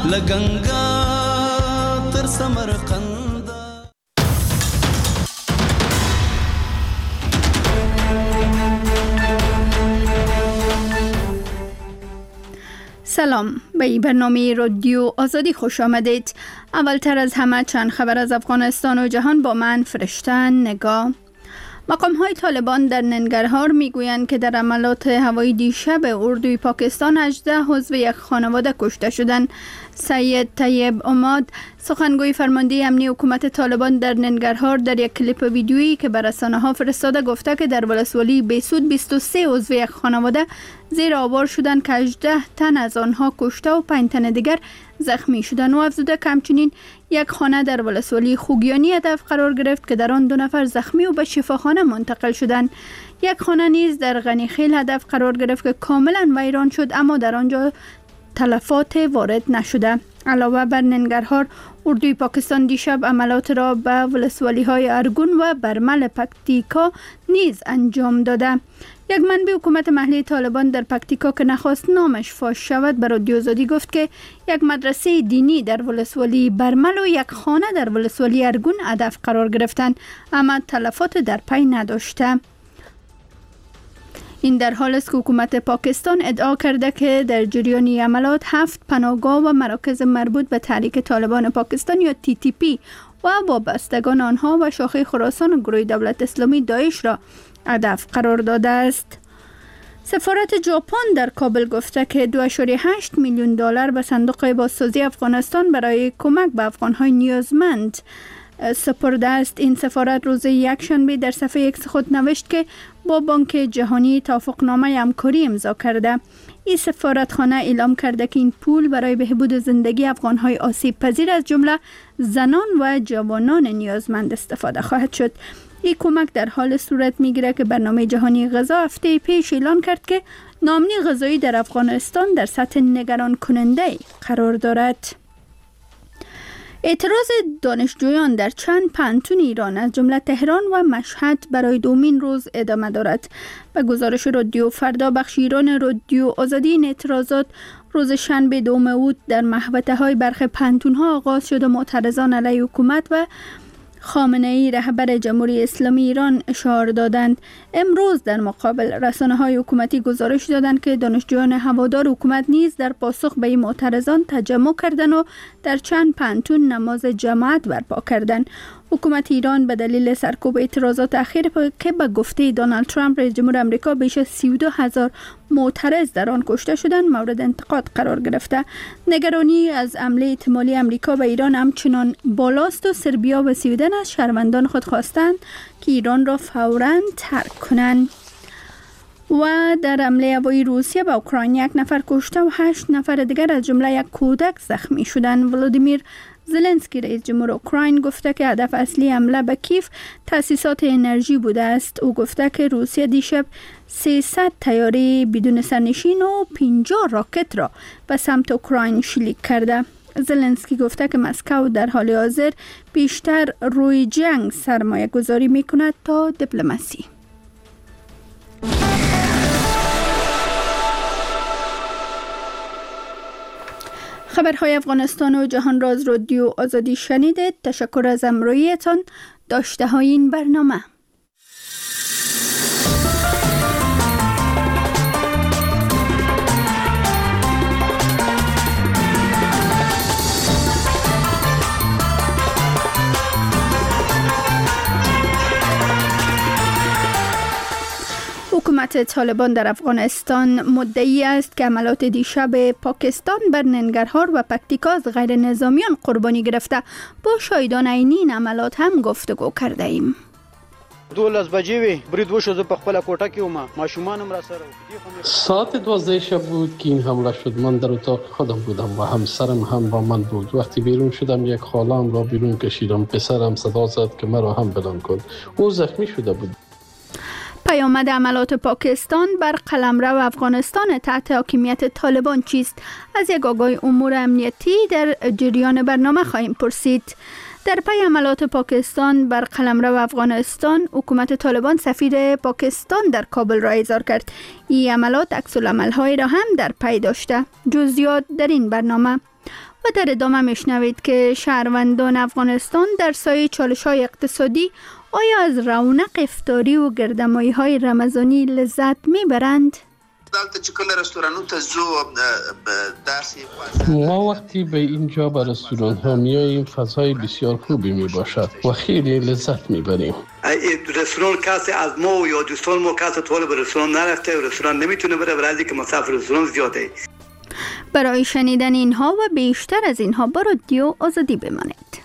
لگنگا تر سمرقند. سلام، به این برنامه رادیو آزادی خوش آمدید. اولتر از همه چند خبر از افغانستان و جهان با من فرشته نگاه. مقام‌های طالبان در ننگرهار میگویند که در عملیات هوایی دیشب اردوی پاکستان 18 عضو یک خانواده کشته شدند. سید طیب اماد، سخنگوی فرمانده امنی حکومت طالبان در ننگرهار، در یک کلیپ ویدیویی که به رسانه‌ها فرستاده گفته که در ولسوالی بیسود 23 عضو یک خانواده زیر آوار شدند که 18 تن از آنها کشته و 5 تن دیگر زخمی شدند و افزوده که همچنین یک خانه در ولسوالی خوگیانی هدف قرار گرفت که در آن 2 نفر زخمی و به شفاخانه منتقل شدند. یک خانه نیز در غنیخیل هدف قرار گرفت که کاملا ویران شد، اما در آنجا تلفات وارد نشده. علاوه بر ننگرهار، اردوی پاکستان دیشب عملیات را به ولسوالی های ارگون و برمل پکتیکا نیز انجام داده. یک منبع حکومت محلی طالبان در پکتیکا که نخواست نامش فاش شود به رادیو آزادی گفت که یک مدرسه دینی در ولسوالی برمل و یک خانه در ولسوالی ارگون هدف قرار گرفتند، اما تلفات در پی نداشته. این در حال است که حکومت پاکستان ادعا کرده که در جریان عملیات 7 پناهگاه و مراکز مربوط به تحریک طالبان پاکستان یا TTP و وابستگان آنها و شاخه خراسان و گروه دولت اسلامی داعش را هدف قرار داده است. سفارت ژاپن در کابل گفته که 2.8 میلیون دلار به صندوق بازسازی افغانستان برای کمک به افغان‌های نیازمند سپرده است. این سفارت روز یکشنبه در صفحه X خود نوشت که با بانک جهانی توافقنامه همکاری امضا کرده. این سفارتخانه اعلام کرده که این پول برای بهبود زندگی افغان‌های آسیب پذیر از جمله زنان و جوانان نیازمند استفاده خواهد شد. این کمک در حال صورت میگیره که برنامه جهانی غذا هفته پیش اعلان کرد که ناامنی غذایی در افغانستان در سطح نگران کننده قرار دارد. اعتراض دانشجویان در چند پانتون ایران از جمله تهران و مشهد برای دومین روز ادامه دارد. به گزارش رادیو فردا بخش ایران رادیو آزادی، این اعتراضات روز شنبه 2 اوت در محوطه‌های برخی پانتون‌ها آغاز شد و معترضان علیه حکومت و خامنه‌ای رهبر جمهوری اسلامی ایران اشاره دادند. امروز در مقابل رسانه‌های حکومتی گزارش دادند که دانشجویان هوادار حکومت نیز در پاسخ به این معترضان تجمع کردند و در چند پانتون نماز جماعت برپا کردند. حکومت ایران به دلیل سرکوب اعتراضات اخیر که به گفته دونالد ترامپ رئیس جمهور آمریکا بیش از 32,000 معترض در آن کشته شدند مورد انتقاد قرار گرفته. نگرانی از حمله احتمالی آمریکا به ایران همچنان بالاست و سربیا و سویدن از شهروندان خود خواستند که ایران را فوراً ترک کنند. و در حمله هوایی روسیه به اوکراین 1 نفر کشته و 8 نفر دیگر از جمله یک کودک زخمی شدند. ولادیمیر زلنسکی رئیس جمهور اوکراین گفته که هدف اصلی حمله به کیف تأسیسات انرژی بوده است. او گفته که روسیه دیشب 300 طیاره بدون سرنشین و 50 راکت را به سمت اوکراین شلیک کرده. زلنسکی گفته که مسکو در حال حاضر بیشتر روی جنگ سرمایه گذاری می کند تا دیپلماسی. خبرهای افغانستان و جهان را از رادیو آزادی شنیدید. تشکر از همراهیتان. داشته های این برنامه. حکومت طالبان در افغانستان مدعی است که عملیات دیشب پاکستان بر ننگرهار و پکتیکا از غیر نظامیان قربانی گرفته. با شاهدان عینی این عملیات هم گفتگو کرده ایم. 12 بجې وي برید وشو، زه په خپله کوټه کې وم، ماشومانم را سره و. ساعت 12 شب بود که این حمله شد. من در اتاق خودم بودم و همسرم هم با من بود. وقتی بیرون شدم یک خاله‌ام را بیرون کشیدم. پسرم صدا زد که مرا هم بلند کن. او زخمی شده بود. پیامد عملیات پاکستان بر قلمرو افغانستان تحت حاکمیت طالبان چیست؟ از یک آگاه امور امنیتی در جریان برنامه خواهیم پرسید. در پی عملیات پاکستان بر قلمرو افغانستان، حکومت طالبان سفیر پاکستان در کابل را احضار کرد. این عملیات عکس‌العمل‌های را هم در پی داشته. جزئیات در این برنامه. و در ادامه میشنوید که شهروندان افغانستان در سایه چالش‌های اقتصادی آیا از رونق افطاری و گردمایی‌های رمضانی لذت میبرند؟ ما وقتی به اینجا به رستوران ها میاییم فضای بسیار خوبی می باشد و خیلی لذت میبریم. رستوران کسی از ما یا دوستان ما کسی طالب رستوران نرفته و رستوران نمیتونه بره برای اینکه مصرف رستوران زیاده. برای شنیدن اینها و بیشتر از اینها با رادیو آزادی بمانید.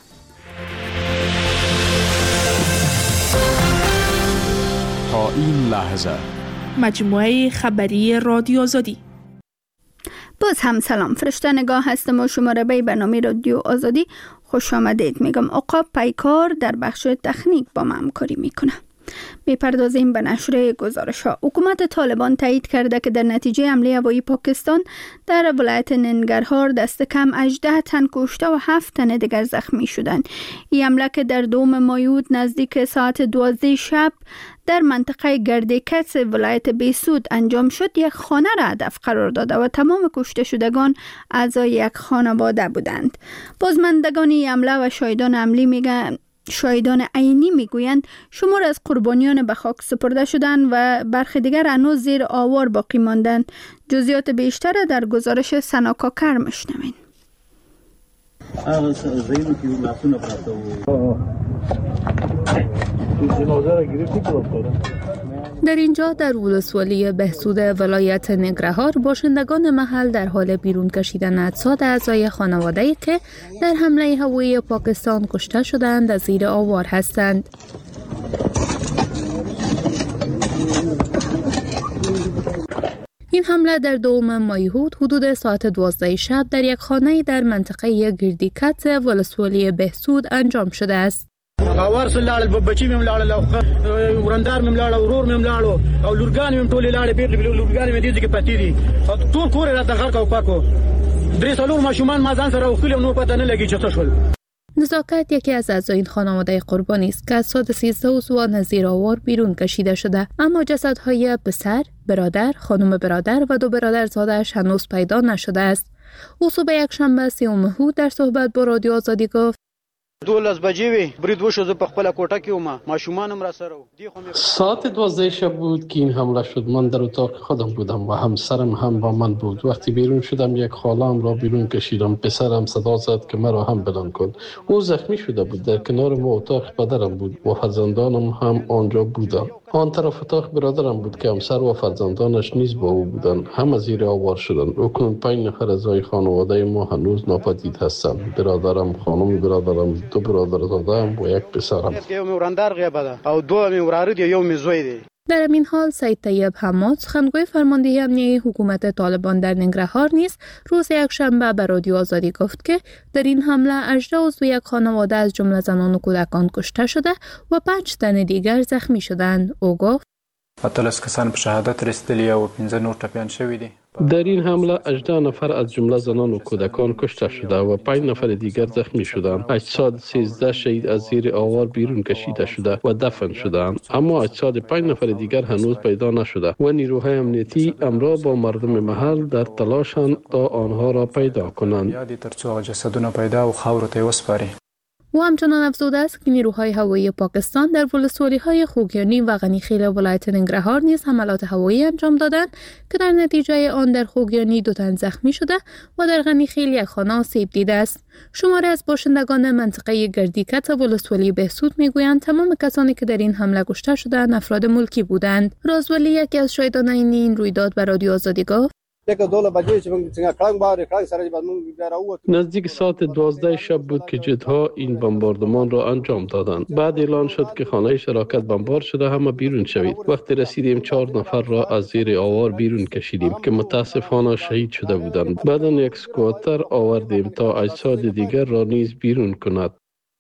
تا این لحظه مجموعه خبری رادیو آزادی. باز هم سلام، فرشته نگاه هستم و شما را به برنامه رادیو آزادی خوش آمدید میگم. عقاب پیکار در بخش تکنیک با ما همکاری میکنه. میپردازیم به نشر گزارش ها. حکومت طالبان تایید کرده که در نتیجه حمله هوایی پاکستان در ولایت ننگرهار دست کم 18 تن کشته و 7 تن دیگر زخمی شدند. این حمله که در 2 مایود نزدیک ساعت 12 شب در منطقه گردکس ولایت بهسود انجام شد، یک خانه را هدف قرار داده و تمام کشته شدگان اعضای یک خانواده بودند. بازماندگان این حمله و شاهدان عینی میگویند شمار از قربانیان به خاک سپرده شدند و برخی دیگر هنوز زیر آوار باقی ماندند. جزئیات بیشتر در گزارش سنا کاکر میشنوید. در اینجا در ولسوالی بهسود ولایت ننگرهار باشندگان محل در حال بیرون کشیدن اجساد اعضای خانواده‌ای که در حمله هوایی پاکستان کشته شدند از زیر آوار هستند. این حمله در 2 مایهود حدود ساعت 12 شب در یک خانه در منطقه گردیکت ولسوالی بهسود انجام شده است. ورس لاړ بچی مې لاړ او ورندار مې لاړ ورور مې لاړ او لورګان مې ټولې لاړ بیرته لورګان مې دې کې پاتې دي ټول کور را دغه کا پاکو درې څلور ماشومان ما ځان سره وکړل نو پته نه لګی چې څه شول. نزاکت یکی از اعضای این خانواده قربانی است که از سال 13 عضوان زیر آوار بیرون کشیده شده، اما جسدهای پسر، برادر، خانم برادر و 2 برادرزاده‌اش هنوز پیدا نشده است. او صبح یکشنبه 30 مهر در صحبت با رادیو آزادی گفت 12 بجې وي برید وشو زه په خپل کوټه کې وم ماشومانم را سره ساعت 12 شب بود که این حمله شد. من در اتاق خودم بودم و همسرم هم با من بود. وقتی بیرون شدم یک خاله‌ام را بیرون کشیدم. پسرم صدا زد که مرا هم بلند کن. او زخمی شده بود. در کنار ما اتاق پدرم بود و فرزندانم هم آنجا بودند. آن طرف اتاق برادرم بود که همسر و فرزندانش نیز با او بودند. همه زیر آوار شدند. اکنون 5 نفر از خانواده ما هنوز ناپدید هستند. برادرم، خانم برادرم، 2 برادرزاده‌ام و 1 پسرم. او 2 مې وراره دي یو مې زوی دی. در این حال سید طیب حماد سخنگوی فرماندهی امنیتی حکومت طالبان در ننگرهار نیز روز یکشنبه به رادیو آزادی گفت که در این حمله 18 عضو یک خانواده از جمله زنان و کودکان کشته شده و 5 تن دیگر زخمی شدند. او گفت 13 کسان به شهادت رسیدلی و 15 نور ټپیان شوي دي. در این حمله 18 نفر از جمله زنان و کودکان کشته شده و 5 نفر دیگر زخمی شدند. اجساد 13 شهید از زیر آوار بیرون کشیده شده و دفن شدند، اما اجساد 5 نفر دیگر هنوز پیدا نشده و نیروهای امنیتی امرا با مردم محل در تلاشند تا آنها را پیدا کنند. یادی ترڅو جسدونه پیدا او خاور ته وسپاري. او همچنان افزوده است که نیروهای هوایی پاکستان در ولسوالی‌های خوگیانی و غنیخیل ولایت ننگرهار نیز حملات هوایی انجام دادند که در نتیجه آن در خوگیانی 2 تن زخمی شده و در غنیخیل 1 خانه آسیب دیده است. شماری از باشندگان منطقه گردیکت ولسوالی بهسود میگویند تمام کسانی که در این حمله کشته شدند افراد ملکی بودند. رازولی یکی از شاهدان عینی این رویداد به رادیو آزادی گفت نزدیک ساعت 12 شب بود که جدها این بمباردمان را انجام دادند. بعد اعلان شد که خانه شراکت بمبارد شده، همه بیرون شوید. وقتی رسیدیم 4 نفر را از زیر آوار بیرون کشیدیم که متاسفانه شهید شده بودند. بعداً یک اسکواتر آوردیم تا اجساد دیگر را نیز بیرون کند.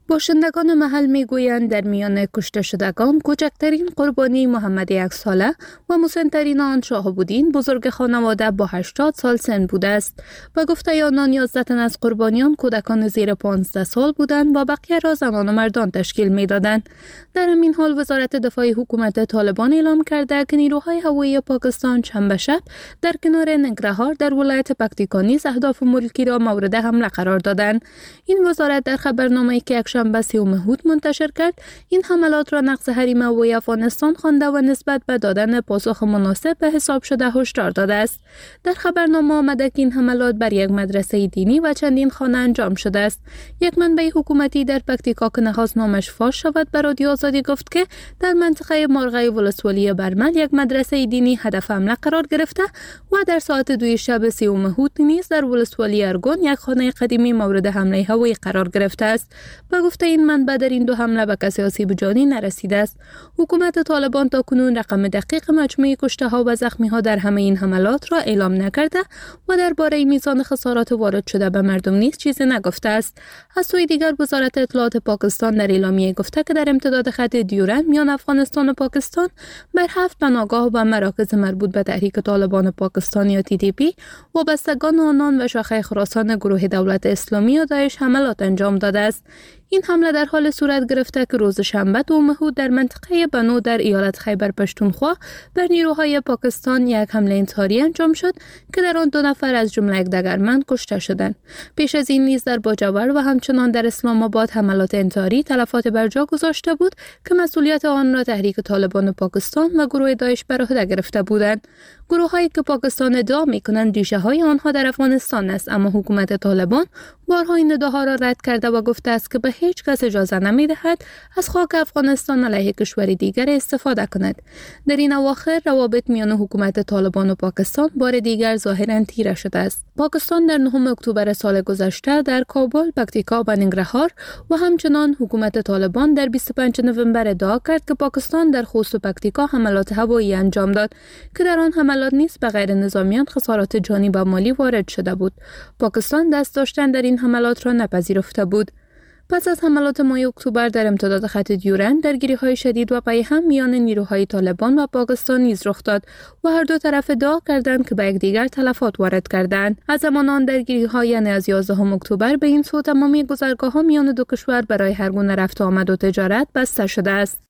باشندگان محل میگویند در میان کشته شدگان کوچکترین قربانی محمد 1 ساله و مسن‌ترین آن شاهاب‌الدین بزرگ خانواده با 80 سال سن بوده است و گفته آنان 11 تن از قربانیان کودکان زیر 15 سال بودند و بقیه را زنان و مردان تشکیل میدادند. در همین حال وزارت دفاع حکومت طالبان اعلام کرده که نیروهای هوایی پاکستان شنبه شب در کنار ننگرهار در ولایت پکتیکا نیز اهداف ملکی را مورد حمله قرار دادند. این وزارت در خبرنامه‌ای که یکشنبه 30 هود منتشر کرد این حملات را نقض حریم هوایی افغانستان خوانده و نسبت به دادن پاسخ مناسب به حساب شده هشدار داده است. در خبرنامه آمده که این حملات بر یک مدرسه دینی و چندین خانه انجام شده است. یک منبع حکومتی در پکتیکا که نخواست نامش فاش شود به رادیو آزادی گفت که در منطقه مرغی ولسوالی برمل یک مدرسه دینی هدف حمله قرار گرفته و در ساعت 2 شب 30 هود نیز در ولسوالی ارگون یک خانه قدیمی مورد حمله هوایی قرار گرفته است. به گفته این منبع در این دو حمله به کسی آسیب جانی نرسیده است. حکومت طالبان تا کنون رقم دقیق مجموع کشته ها و زخمی ها در همه این حملات را اعلام نکرده و درباره میزان خسارات وارد شده به مردم نیز چیزی نگفته است. از سوی دیگر وزارت اطلاعات پاکستان در اعلامیه گفته که در امتداد خط دیورند میان افغانستان و پاکستان بر 7 پناهگاه و مراکز مربوط به تحریک طالبان پاکستان یا TTP وابستگان آنان و شاخه خراسان گروه دولت اسلامی یا داعش حملات انجام داده است. این حمله در حال صورت گرفته که روز شنبه 2 هود در منطقه بنو در ایالت خیبر پشتونخوا بر نیروهای پاکستان یک حمله انتحاری انجام شد که در آن 2 نفر از جمله یک دگرمند کشته شدند. پیش از این نیز در باجور و همچنان در اسلام آباد حملات انتحاری تلفات بر جا گذاشته بود که مسئولیت آن را تحریک طالبان پاکستان و گروه داعش بر عهده گرفته بودند. گروه‌هایی که پاکستان ادعا می‌کنند ریشه‌های آنها در افغانستان است، اما حکومت طالبان بارها این ادعاها را رد کرده و گفته است که به هیچ کس اجازه نمی‌دهد از خاک افغانستان علیه کشور دیگر استفاده کند. در این اواخر روابط میان حکومت طالبان و پاکستان بار دیگر ظاهراً تیره شده است. پاکستان در 9 اکتبر سال گذشته در کابل، پکتیکا و ننگرهار و همچنان حکومت طالبان در 25 نوامبر ادعا کرد که پاکستان در خوست و پکتیکا حملات هوایی انجام داد که در آن حملات نیز به غیر نظامیان خسارات جانی و مالی وارد شده بود. پاکستان دست داشتن در این حملات را نپذیرفته بود. پس از حملات ماه اکتبر در امتداد خط دیورند درگیری‌های شدید و پیهم میان نیروهای طالبان و پاکستان نیز رخ داد و هر دو طرف ادعا کردند که به یکدیگر تلفات وارد کردند. از زمان آن درگیری‌ها یعنی از 11 اکتبر به این سو تمامی گذرگاه‌ها میان دو کشور برای هر گونه رفت و آمد و تجارت بسته شده است.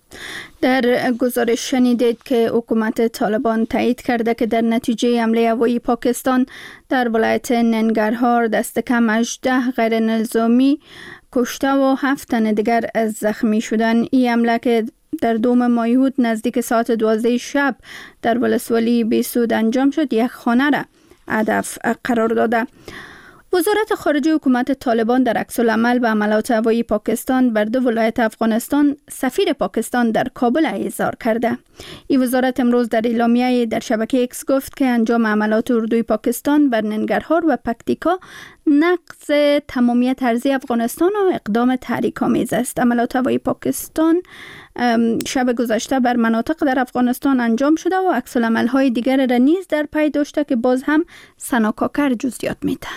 در گزارش شنیدید که حکومت طالبان تایید کرده که در نتیجه حمله هوایی پاکستان در ولایت ننگرهار دست کم 18 غیر نظامی کشته و 7 تن دیگر زخمی شدند. این حمله که در 2 ماه نزدیک ساعت 12 شب در ولسوالی بیسود انجام شد یک خانه را هدف قرار داده. وزارت خارجه حکومت طالبان در عکس‌العمل به حملات هوایی پاکستان بر 2 ولایت افغانستان سفیر پاکستان در کابل اعزار کرده. این وزارت امروز در اعلامیه در شبکه ایکس گفت که انجام حملات اردوی پاکستان بر ننگرهار و پکتیکا نقض تمامیت ارضی افغانستان و اقدام تحریک‌آمیز است. حملات هوایی پاکستان شب گذشته بر مناطق در افغانستان انجام شده و عکس‌العمل‌های دیگر را نیز در پی داشته که باز هم سنا کاکر جزئیات میده.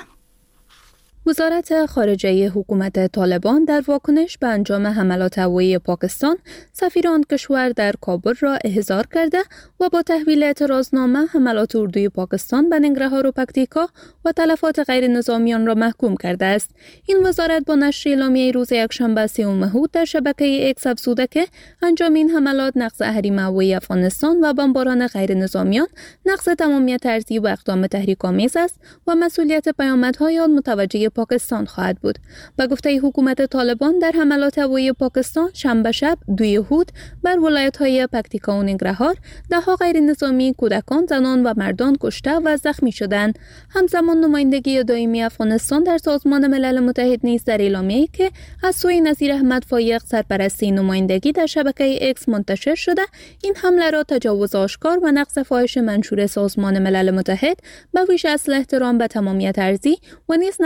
وزارت خارجه حکومت طالبان در واکنش به انجام حملات هوایی پاکستان سفیر آن کشور در کابل را احضار کرده و با تحویل اعتراضنامه حملات اردوی پاکستان به ننگرهار و پکتیکا و تلفات غیر نظامیان را محکوم کرده است. این وزارت با نشر اعلامیه روز یکشنبه 30 هود در شبکه ایکس افزوده که انجام این حملات نقض حریم هوایی افغانستان و بمباران غیر نظامیان نقض تمامیت ارضی و اقدام تحریک‌آمیز است و مسئولیت پیامدهای آن متوجه پاکستان خواهد بود. به گفته حکومت طالبان در حملات هوایی پاکستان شنبه شب 2 هود بر ولایت‌های پکتیکا و ننگرهار ده‌ها غیر نظامی، کودکان، زنان و مردان کشته و زخمی شدند. همزمان نمایندگی دائمی افغانستان در سازمان ملل متحد نیز در اعلامیه‌ای که از سوی نظیر احمد فایق سرپرستی نمایندگی در شبکه ایکس منتشر شده این حمله را تجاوز آشکار و نقض فاحش منشور سازمان ملل متحد به ویژه اصل احترام به تمامیت ارضی و نیز نقض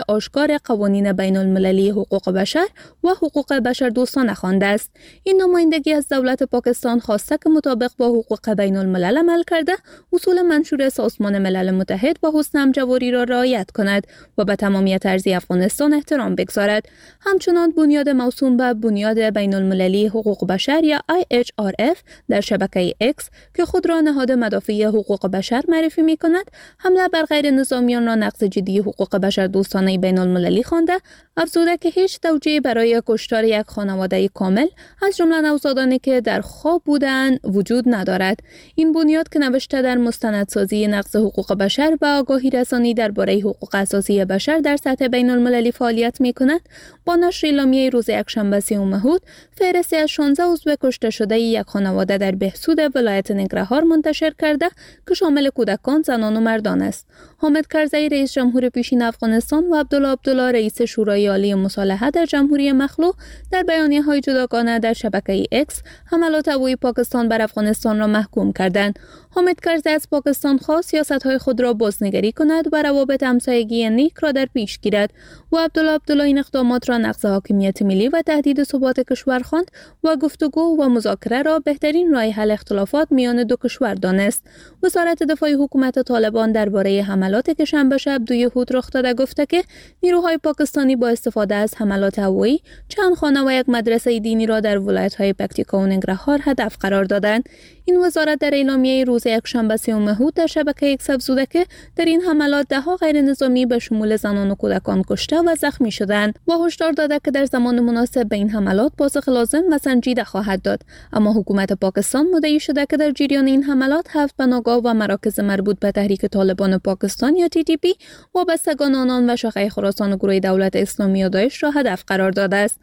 آشکار قوانین بین المللی حقوق بشر و حقوق بشر دوستانه خوانده است. این نمایندگی از دولت پاکستان خواسته که مطابق با حقوق بین الملل عمل کرده، اصول منشور سازمان ملل متحد و حسن همجواری را رعایت کند و به تمامیت ارضی افغانستان احترام بگذارد. همچنان بنیاد موسوم به بنیاد بین المللی حقوق بشر یا IHRF در شبکه X که خود را نهاد مدافع حقوق بشر معرفی می کند، حمله بر غیر نظامیان را نقض جدی حقوق بشر دوستانه بین المللی خوانده، افزوده که هیچ توجیهی برای کشتار یک خانواده کامل از جمله نوزادانی که در خواب بودند وجود ندارد. این بنیاد که نوشته در مستندسازی نقض حقوق بشر و آگاهی رسانی درباره حقوق اساسی بشر در سطح بین المللی فعالیت می کند، با نشر اعلامیه روز یکشنبه 30 مهود فهرستی از 16 عضو کشته شده یک خانواده در بهسود ولایت ننگرهار منتشر کرده که شامل کودکان، زنان و مردان است. حامد کرزی رئیس جمهور پیشین افغانستان و عبدالله رئیس شورای عالی مصالحه در جمهوری مخلوع در بیانیه‌های جداگانه در شبکه X حملات هوایی پاکستان بر افغانستان را محکوم کردند. حامد کرزی از پاکستان خواست سیاست‌های خود را بازنگری کند و روابط همسایگی نیک را در پیش گیرد و عبدالله این اقدامات را نقض حاکمیت ملی و تهدید ثبات کشور خواند و گفتگو و مذاکره را بهترین راه حل اختلافات میان دو کشور دانست. وزارت دفاع حکومت طالبان درباره حملاتی که شنبه شب 2 یهود رخ داده گفته که نیروهای پاکستانی با استفاده از حملات هوایی چند خانه و یک مدرسه دینی را در ولایت‌های پکتیکا و ننگرهار هدف قرار دادند. این وزارت در اعلامیه روز یکشنبه 30 مهود در شبکه X افزوده که در این حملات 10 غیر نظامی به شمول زنان و کودکان کشته و زخمی شدند و هشدار داده که در زمان مناسب به این حملات پاسخ لازم و سنجیده خواهد داد. اما حکومت پاکستان مدعی شده که در جریان این حملات 7 بناگاه و مراکز مربوط به تحریک طالبان پاکستان یا TTP وابستگان آنان و شاخه خراسان و گروه دولت اسلامی و داعش را هدف قرار داده است.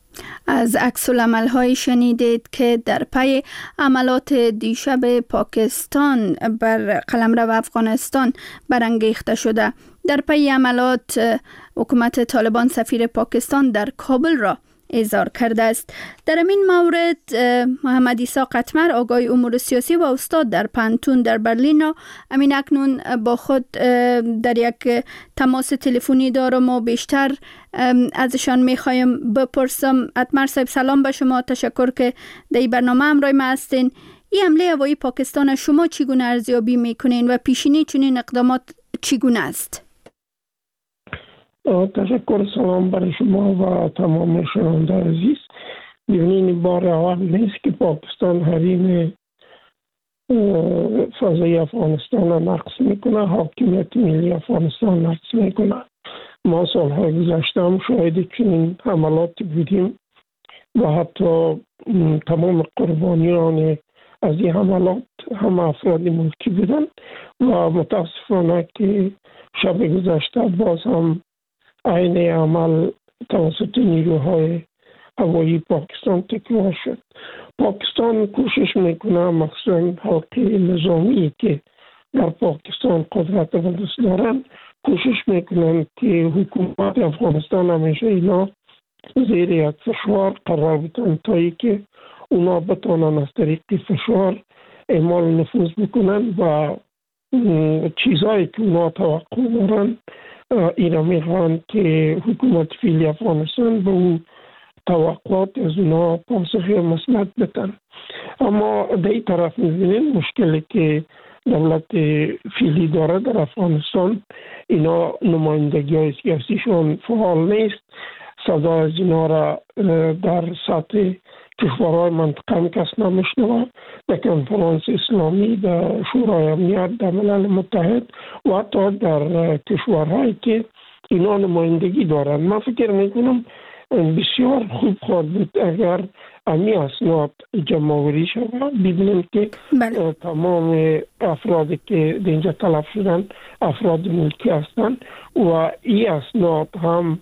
از عکس‌العمل‌های شنیدید که در پی عملات دیشب پاکستان بر قلمرو افغانستان برانگیخته شده. در پی عملات حکومت طالبان سفیر پاکستان در کابل را احضار کرده است. در این مورد محمد عیسی قطمر آگاه امور سیاسی و استاد در پانتون در برلین امین اکنون با خود در یک تماس تلفنی دارم و بیشتر ازشان میخوایم بپرسم. قطمر صاحب سلام به شما، تشکر که در این برنامه همراه ما هستین. این حمله هوایی پاکستان شما چگونه ارزیابی میکنین و پیشینی چنین اقدامات چگونه است؟ تشکر، سلام برای شما و تمام شنونده عزیز. ببینید بار اول نیست که پاکستان حریم فضای افغانستان را نقض میکنه، حاکمیت ملی افغانستان نقض میکنه. ما سالهای گذشته هم شاهد چنین حملات بودیم و حتی تمام قربانیان از این حملات هم افراد ملکی بودن و متاسفانه که شب گذشته باز هم عین عمل توسط نیروهای هوایی پاکستان تکرار شد. پاکستان کوشش میکنه مخصوصا حلقه نظامی که در پاکستان قدرت و دست دارن کوشش میکنن که حکومت افغانستان همیشه اینا زیر یک فشار قرار بدن تا ای که اونا بتانن از طریق فشار اعمال نفوذ بکنن و چیزایی که اونا توقع دارن اینا میخوان که حکومت فعلی افغانستان به اون توقعات از اونا پاسخ مثبت بدن. اما در این طرف میبینیم مشکلی که دولت فعلی داره در افغانستان، اینا نمایندگی های سیاسیشون فعال نیست. صدا از اینا را در سطح کشورهای منطقه هم کس نمیشنوه. در کنفرانس اسلامی، در شورای امنیت، در ملل متحد و حتی در کشورهایی که اینا نمایندگی دارن. من فکر میکنم بسیار خوب خواهد بود اگر امی اسناد جمع‌آوری شود، ببینیم که تمام افرادی که اینجا تلف شدن افراد ملکی هستند و این اسناد هم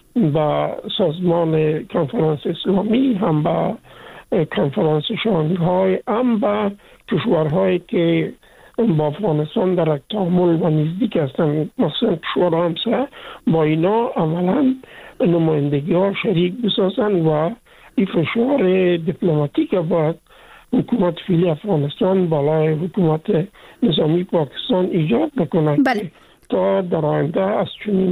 با سازمان کنفرانس اسلامی، هم با کنفرانس شانگهای، هم با کشورهایی که با افغانستان در تعامل و نزدیک هستند، مثلا کشور همسایه، با اینا عملا نمایندگی ها شریک بسازن و این فشار دیپلماتیک باید حکومت فعلی افغانستان بالای حکومت نظامی پاکستان ایجاد بکنه تا در آینده از چنین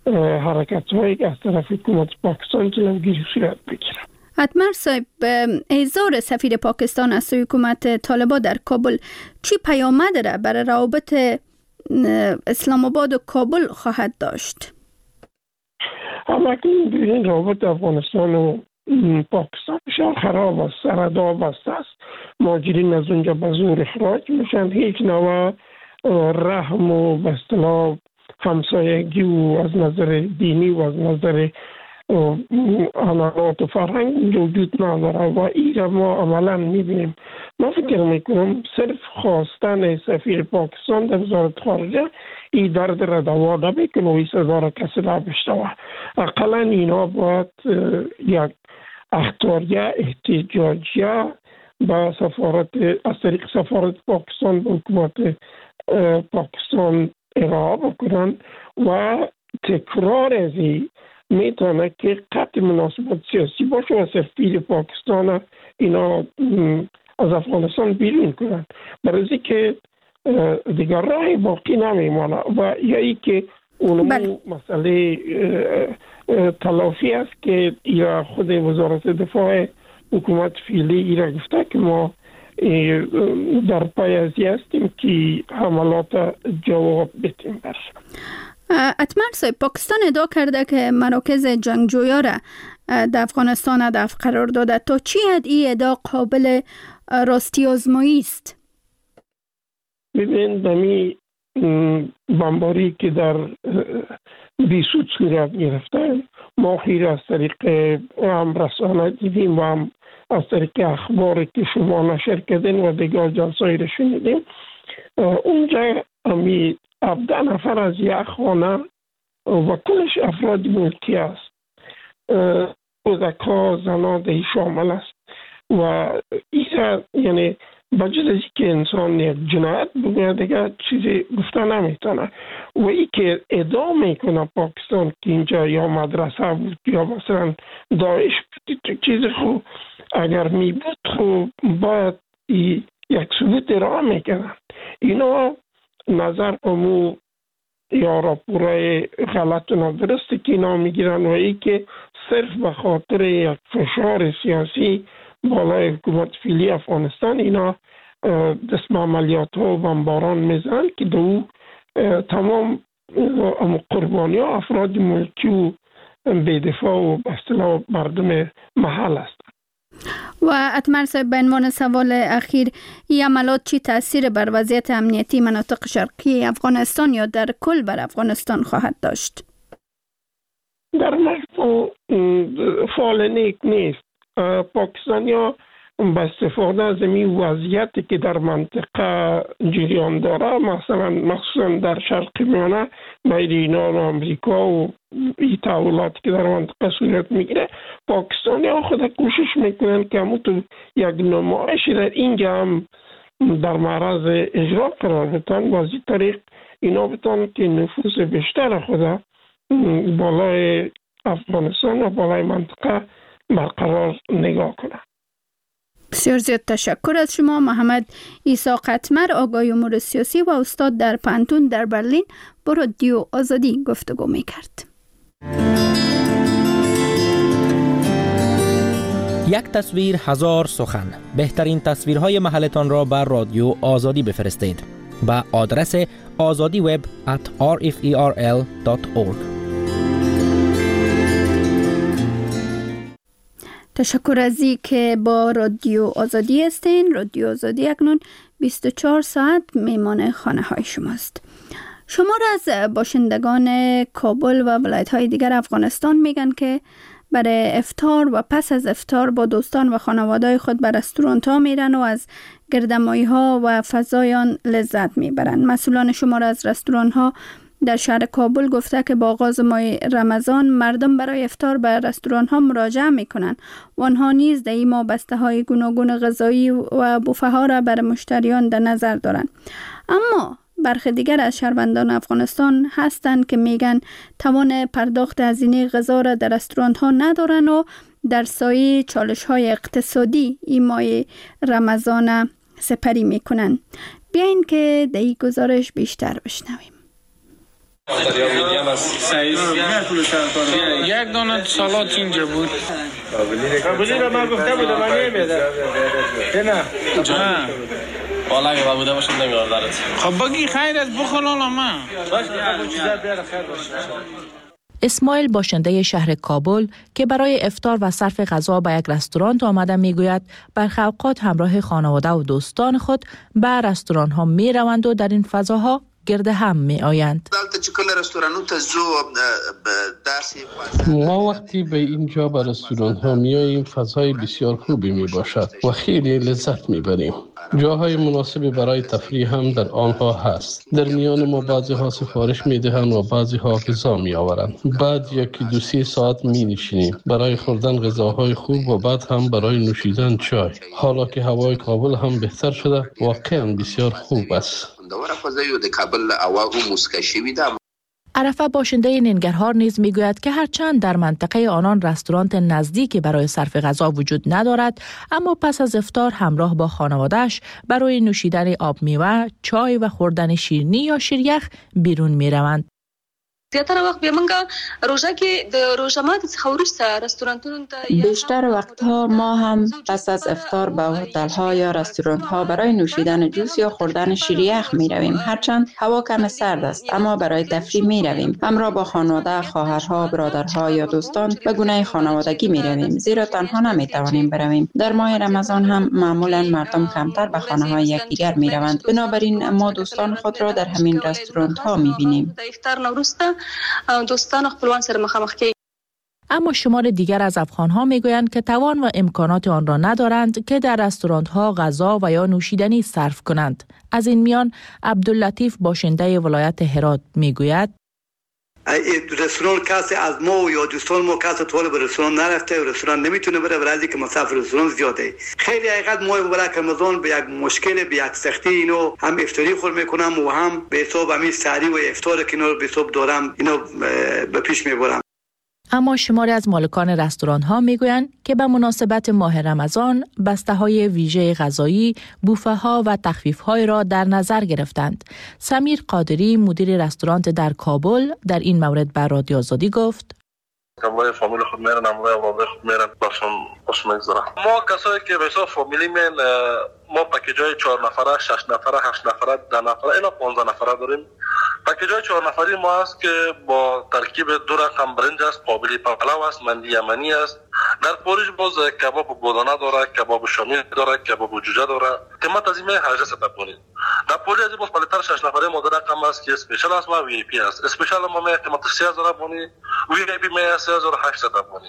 حرکت‌هایی از طرف حکومت پاکستان جلوگیری صورت بگیره. اتمر صاحب، احضار سفیر پاکستان از سوی حکومت طالبان در کابل چی پیامد را برای روابط اسلام آباد و کابل خواهد داشت؟ همکنون ببینید روابط افغانستان و پاکستان بسیار خراب است، سرحدها بسته است، مهاجرین از اونجا به زور اخراج میشن، هیچ نوع رحم و به اصطلاح همسایگی و از نظر دینی و از نظر عنعنات و فرهنگ وجود نداره و این را ما عملا میبینیم. من فکر میکنم صرف خواستن سفیر پاکستان در وزارت خارجه این درد را دوا نمیکنه و این صدا را کسی نبشته. اقلا اینا باید یک اخطاریه احتجاجیه با سفارت از طریق سفارت پاکستان به حکومت پاکستان ارائه بکنن و تکرار از این میتونه که قطع مناسبات سیاسی باشه و سفیر پاکستان اینا از افغانستان بیرون کنن، برای که دیگر راهی باقی نمیمانه و یا ای که اونمو مسئله تلافی است که یا خود وزارت دفاع حکومت فعلی ایرا گفته که ما در پای ازی هستیم که حملات جواب بتیم برش. اتمر صاحب، پاکستان ادعا کرده که مراکز جنگجویا را در افغانستان هدف قرار داده. تا چی حد این ادعا قابل راستی آزمایی است؟ ببین دمی بمباری که در بیسود صورت گرفته ما خیلی از طریق هم رسانه دیدیم و هم از طریق اخباری که شما نشر کردین و دیگر جلسایی را شنیدیم. اونجا همی 17 نفر از یک خانه و کلش افراد ملکی است، کودک‌ها، زنان دهی شامل است و این یعنی بجز از که انسان یک جنایت بگوید دیگه چیزی گفته نمیتونه و این که ادعا میکنه پاکستان که اینجا یا مدرسه بود یا مثلا داعش بود، چیز خوب اگر می بود خوب باید یک ثبوت ارائه میکنن. اینا نظر امو یا راپورای غلط و نادرستی که اینا میگیرن و ای که صرف به خاطر یک فشار سیاسی بالای حکومت فعلی افغانستان اینا دست عملیات ها و بمباران میزنن که دو تمام قربانی ها افراد ملکی و بی‌دفاع و به اصطلاح مردم محل است. و اتمر صاحب، به عنوان سوال اخیر، این عملات چی تاثیر بر وضعیت امنیتی مناطق شرقی افغانستان یا در کل بر افغانستان خواهد داشت؟ در مجموع فعال نیک نیست. پاکستانیا با استفاده از این وضعیتی که در منطقه جریان داره، مثلا مخصوصا در شرق میانه بین ایران و امریکا و این تحولاتی که در منطقه صورت میگیره، پاکستانیا خود کوشش میکنن که همون تو یک نمایشی در اینجا هم در معرض اجرا قرار بدن و از این طریق اینا بتن که نفوذ بیشتر خود بالای افغانستان و بالای منطقه برقرار نگاه کنن. بسیار زیاد تشکر از شما محمد عیسی قطمر، آگاهی امور سیاسی و استاد در پانتون در برلین با رادیو آزادی گفتگو میکرد. یک تصویر هزار سخن. بهترین تصویرهای محلتان را بر رادیو آزادی بفرستید به آدرس azadiweb@rferl.org. تشکر از این که با رادیو آزادی هستین. رادیو آزادی اکنون 24 ساعت میمان خانه های شماست. شما را از باشندگان کابل و ولایت‌های دیگر افغانستان میگن که برای افطار و پس از افطار با دوستان و خانواده‌های خود به رستوران‌ها میرن و از گردمایی‌ها و فضایان لذت میبرن. مسئولان شما را از رستوران‌ها در شهر کابل گفته که با آغاز ماه رمضان مردم برای افطار به رستوران‌ها مراجعه می‌کنند و آنها نیز در این ماه بسته‌های گوناگون غذایی و بوفه‌ها را برای مشتریان در نظر دارند. اما برخی دیگر از شهروندان افغانستان هستند که میگن توان پرداخت هزینه غذا را در رستوران‌ها ندارند و در سایه چالش‌های اقتصادی این ماه رمضان سپری می‌کنند. بیاین که در این گزارش بیشتر بشنویم. یک دانه سالات اینجا بود. کابلی را من گفته بودم من نمیده. نه. جان. والا اگه بوده باشه نمیاردارت. خب بگی خیر است بخور حالا من. باشه چیزا بیاره خیر باشه. اسماعیل باشنده شهر کابل که برای افطار و صرف غذا به یک رستوران آمده میگوید برخی اوقات همراه خانواده و دوستان خود به رستوران ها می روند و در این فضاها گرد هم می آیند. ما وقتی به اینجا به رستوران ها می آییم فضای بسیار خوبی می باشد و خیلی لذت می بریم. جاهای مناسبی برای تفریح هم در آنها هست. در میان ما بعضی ها سفارش می دهند و بعضی ها غذا می آورند. بعد 1-2 ساعت می نشینیم برای خوردن غذاهای خوب و بعد هم برای نوشیدن چای. حالا که هوای کابل هم بهتر شده واقعا بسیار خوب است. عرفه باشنده ننگرهار نیز میگوید که هرچند در منطقه آنان رستوران نزدیکی برای صرف غذا وجود ندارد، اما پس از افطار همراه با خانواده‌اش برای نوشیدن آب میوه، چای و خوردن شیرینی یا شیریخ بیرون میروند. زیاتره وخت به منګه روزه کې د روزه ماتي څخه وروسته رستورانتونو ته بیشتر وقتها ما هم پس از افطار به هتل‌ها یا رستوران‌ها برای نوشیدن جوس یا خوردن شیریخ می‌رویم. هرچند هوا کم سرد است اما برای تفریح می‌رویم. همراه با خانواده، خواهرها، برادرها یا دوستان به گونه خانوادگی می‌رویم، زیرا تنها نمی‌توانیم برویم. در ماه رمضان هم معمولاً مردم کمتر به خانه‌های یکدیگر می‌روند. بنابراین ما دوستان خود را در همین رستوران‌ها می‌بینیم. دوستان خپلوان سره مخامخ کی. اما شمار دیگر از افغان‌ها میگویند که توان و امکانات آن را ندارند که در رستوران‌ها غذا و یا نوشیدنی صرف کنند. از این میان عبداللطیف باشنده ولایت هرات میگوید رستوران کسی از ما یا دوستان ما کسی طول به رستوران نرفته و رستوران نمیتونه بره برای که مصرف رستوران زیاده. خیلی حقیقت ما مبارک رمضان به یک مشکل به یک سختی اینو هم افطاری خور میکنم و هم به حساب همین سحری و افطار که اینو به حساب دارم اینو به پیش میبرم. اما شماری از مالکان رستوران ها میگویند که به مناسبت ماه رمضان بسته های ویژه غذایی، بوفه ها و تخفیف های را در نظر گرفتند. سمیر قادری مدیر رستوران در کابل در این مورد به رادیو آزادی گفت: همراه فامیل خود میرن، همراه اولاد خود میرن، باشون خوش میگذره. ما کسایی که به حساب فامیلی من ما پکیجای 4 نفره، 6 نفره، 8 نفره، 10 نفره الا 15 نفره داریم. پکیجای 4 نفری ما است که با ترکیب 2 رقم برنج است، قابلی پلو است، مندی یمنی است. در پوریش باز کباب بودانه داره، کباب شامی داره، کباب جوجه داره. قیمت از این 18 تبونی. در پوری از باز پلیتر 6 نفره ما 2 رقم است که اسپیشال است و وی ای پی است. اسپیشال ما قیمت 3000 تبونی، وی ای پی 3800 تبونی.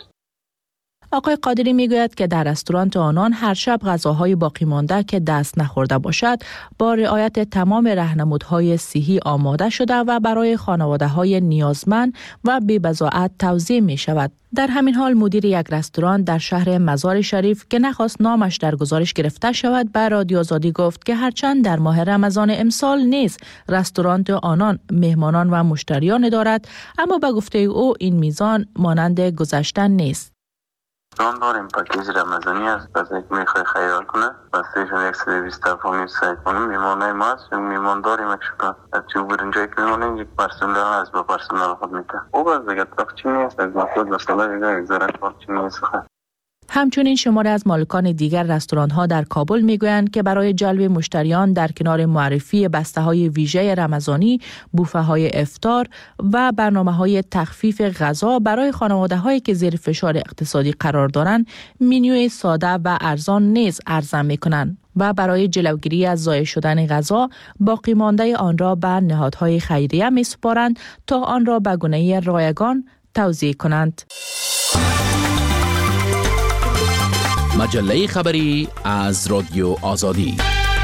آقای قادری میگوید که در رستوران آنان هر شب غذاهای باقی مانده که دست نخورده باشد با رعایت تمام راهنمودهای صحی آماده شده و برای خانواده‌های نیازمند و بی‌بضاعت توزیع می شود. در همین حال مدیر یک رستوران در شهر مزار شریف که نخواست نامش در گزارش گرفته شود به رادیو آزادی گفت که هرچند در ماه رمضان امسال نیز رستوران آنان مهمانان و مشتریان دارد، اما به گفته او این میزان مانند گذشته نیست. رستوران داریم پکیج رمضانی است، پس یک میخوای خیال کنه بستهشون 120 تفاهمی سعی کنیم. میمانه ما هست، میمان داریم یک شکل از چوب برنجایی که میمانه یک پرسنل هست با پرسنل خود میده او باز دیگه تاق چی نیست از مفرد و ساله دیگه یک زرک بار چی نیست. همچنین شماره از مالکان دیگر رستوران‌ها در کابل میگویند که برای جلب مشتریان در کنار معرفی بسته‌های ویژه رمضانی، بوفه‌های افطار و برنامه‌های تخفیف غذا برای خانواده‌هایی که زیر فشار اقتصادی قرار دارند، منوی ساده و ارزان نیز عرضه می‌کنند و برای جلوگیری از ضایع شدن غذا باقی مانده آن را به نهادهای خیریه می‌سپارند تا آن را به گونه رایگان توزیع کنند. مجله خبری از رادیو آزادی.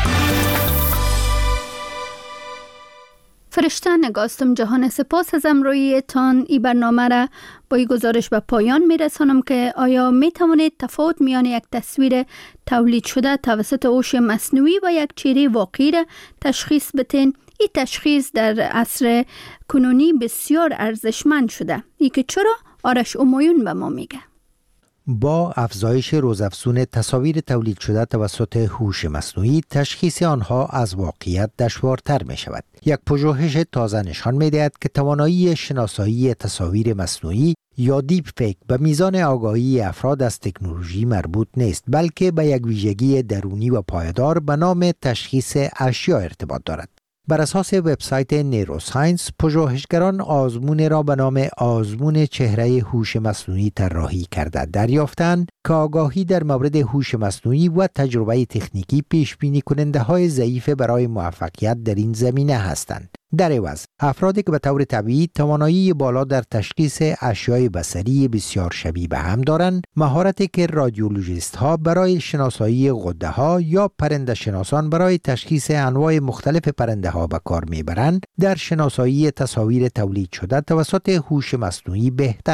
فرشته نگاستم جهان، سپاس از امرویتان. این برنامه را با این گزارش به پایان میرسانم که آیا می توانید تفاوت میان یک تصویر تولید شده توسط هوش مصنوعی و یک چهره واقعی را تشخیص بدین؟ این تشخیص در عصر کنونی بسیار ارزشمند شده. ای که چرا؟ آرش امایون به ما میگه. با افزایش روزافزون تصاویر تولید شده توسط هوش مصنوعی تشخیص آنها از واقعیت دشوارتر می شود. یک پژوهش تازه نشان می دهد که توانایی شناسایی تصاویر مصنوعی یا دیپ فیک به میزان آگاهی افراد از تکنولوژی مربوط نیست، بلکه به یک ویژگی درونی و پایدار به نام تشخیص اشیا ارتباط دارد. بر اساس وبسایت نیروساینس، پژوهشگران آزمون را به نام آزمون چهره هوش مصنوعی طراحی کرده دریافتند که آگاهی در مورد هوش مصنوعی و تجربه تکنیکی پیش بینی کننده های ضعیف برای موفقیت در این زمینه هستند. در عوض، افرادی که به طور طبیعی توانایی بالا در تشخیص اشیاء بصری بسیار شبیه به هم دارند، مهارتی که رادیولوژیست ها برای شناسایی غده ها یا پرنده شناسان برای تشخیص انواع مختلف پرنده ها به کار میبرند، در شناسایی تصاویر تولید شده توسط هوش مصنوعی بهتر